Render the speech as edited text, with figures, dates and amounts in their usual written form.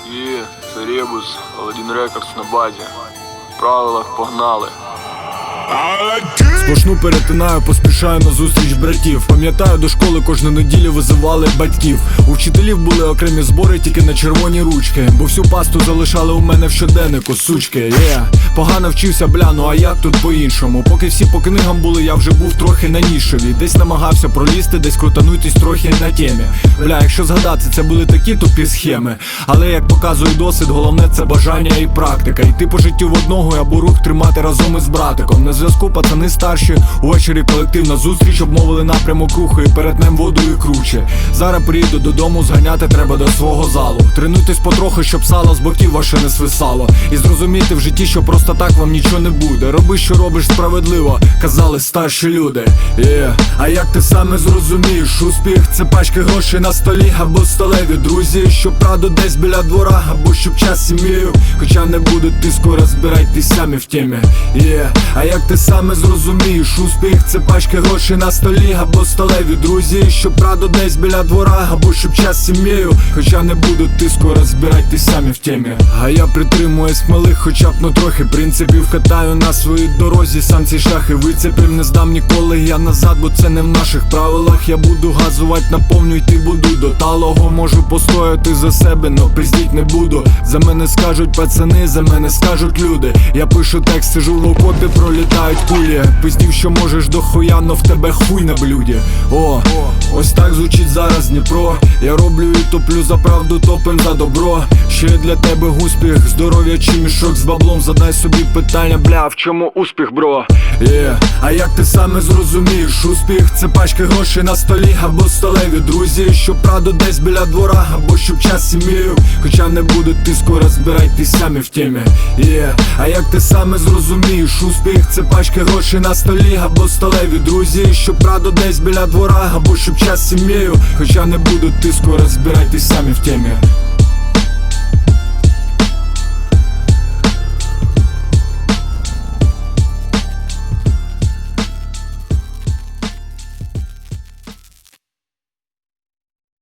І це Ребус, Аладдін Рекордс на базі. В правилах погнали. Сплошну перетинаю, поспішаю на зустріч братів. Пам'ятаю, до школи кожну неділю визивали батьків. У вчителів були окремі збори тільки на червоні ручки, бо всю пасту залишали у мене в щоденнику, сучки. Погано вчився, бля, ну а як тут по-іншому? Поки всі по книгам були, я вже був трохи на нішеві. Десь намагався пролізти, десь крутанутись трохи на темі. Бля, якщо згадати, це були такі тупі схеми. Але як показує досвід, головне це бажання і практика. Йти по життю в одного або рух тримати разом із братиком. На зв'язку пацани старші, увечері колективна зустріч, обмовили напрямок руху і перетнем воду і круче. Зараз приїду додому, зганяти треба до свого залу. Тренуйтесь потрохи, щоб сало з боків ваше не свисало. І зрозуміти в житті, що просто так вам нічого не буде. Роби, що робиш справедливо, казали старші люди. А як ти саме зрозумієш? Успіх це пачки грошей на столі або сталеві друзі, щоб правду десь біля двора, або щоб час сім'єю. Хоча не буде тиску, розбирайтесь самі в темі. А як ти саме зрозумієш? Успіх це пачки грошей на столі або сталеві друзі, щоб правду десь біля двора, або щоб час сім'єю. Хоча не буде тиску, розбирайтесь самі в темі. А я притримуюсь малих, хоча б ну трохи принципів. Катаю на своїй дорозі, сам ці шляхи вицепив. Не здам ніколи я назад, бо це не в наших правилах. Я буду газувати наповню, йти буду до талого. Можу постояти за себе, но пиздіть не буду. За мене скажуть пацани, за мене скажуть люди. Я пишу текст, сижу в окопі, пролітають кулі. Пиздів, що можеш до хуя, но в тебе хуй на блюді. Ось так звучить зараз Дніпро. Я роблю і топлю за правду, топим за добро. Ще для тебе успіх, здоров'я чи мішок з баблом. Задай собі питання, бля, в чому успіх, бро? А як ти саме зрозумієш? Успіх це пачки грошей на столі або сталеві друзі, щоб правду десь біля двора, або щоб час сім'єю. Хоча не буде тиску, розбирайтесь самі в темі. А як ти саме зрозумієш? Успіх це пачки грошей на столі або сталеві друзі, щоб правду десь біля двора, або щоб час сім'єю. Хоча не буде тиску, розбирайтесь самі в темі.